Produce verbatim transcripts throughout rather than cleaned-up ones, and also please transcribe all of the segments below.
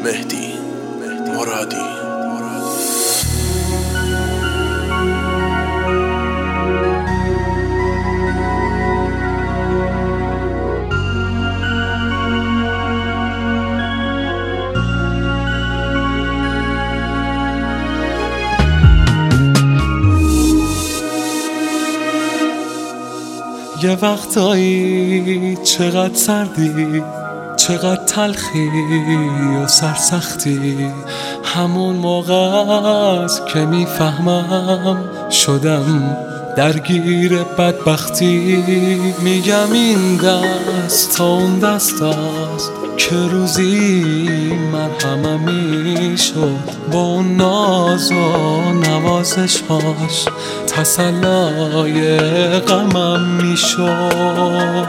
مهدی مرادی. یه وقتایی چقدر سردی، چقدر تلخی و سرسختی، همون موقع است که میفهمم شدم درگیر بدبختی. میگم این دست تا اون دست است که روزی مرهمم میشد، با اون ناز و نوازشاش تسلای غمم میشد.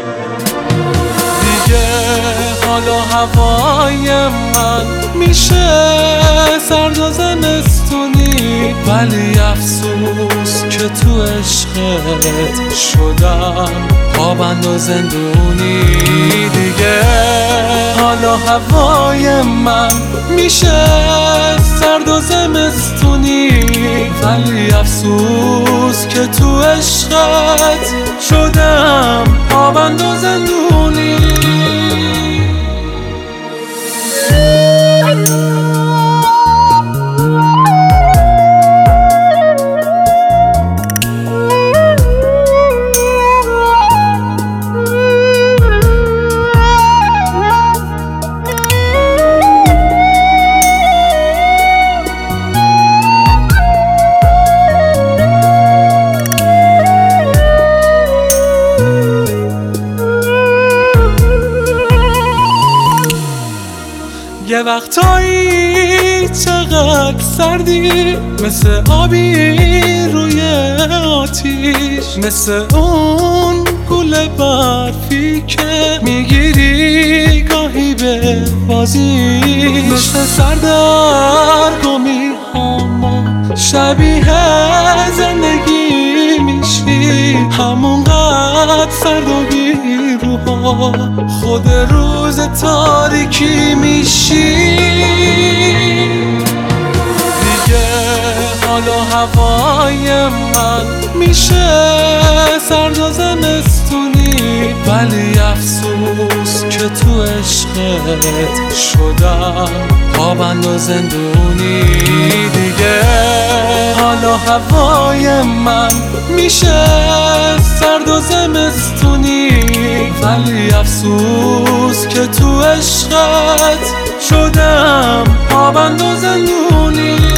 دیگه حالا هوای من میشه سرد و زمستونی، ولی افسوس که تو عشقت شدم پابند و زندونی. دیگه حالا هوای من میشه سرد و زمستونی، ولی افسوس که تو عشقت شدم پابند و زندونی. یه وقتایی چقدر سردی، مثل آبی روی آتیش، مثل اون گل برفی که میگیری گاهی به بازیش، مثل سردرگمی هاما شبیه زندگی میشی، همونقدر سرد و بیروها خود روز تاریکی میشی. دیگه حالا هوای من میشه سرد و زمستونی، ولی افسوس که تو عشقت شدم پابند و زندونی. دیگه حالا هوای من میشه سرد و زمستونی، ولی افسوس که تو عشقت شدم پابند و زندونی.